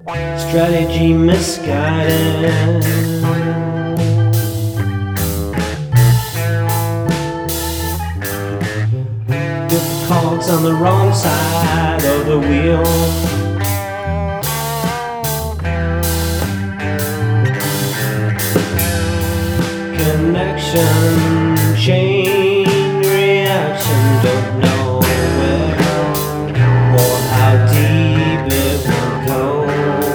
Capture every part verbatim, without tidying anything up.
Strategy misguided. With the cogs on the wrong side of the wheel. Connection, chain reaction, don't know where or how deep it will go.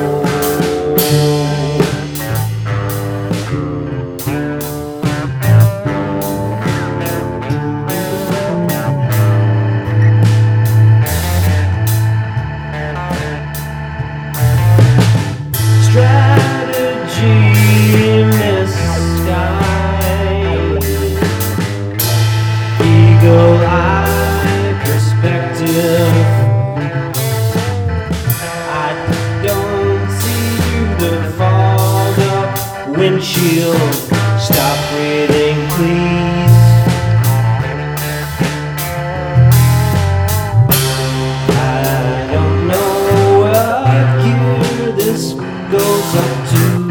Strategy misguided. Eagle-eye perspective. I don't see through the fogged up windshield. Stop breathing, please. I don't know what gear this goes up to.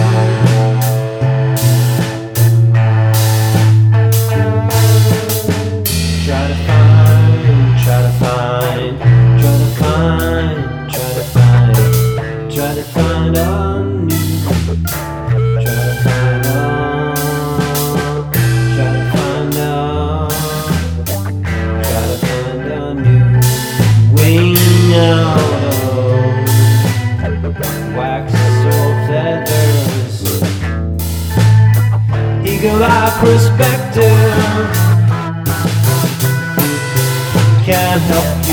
Try to find, try to find, try to find, try to find, try to find a new, try to find a, try to find a, try to find a new wing out of wax or feathers. Eagle-eye perspective. Can't help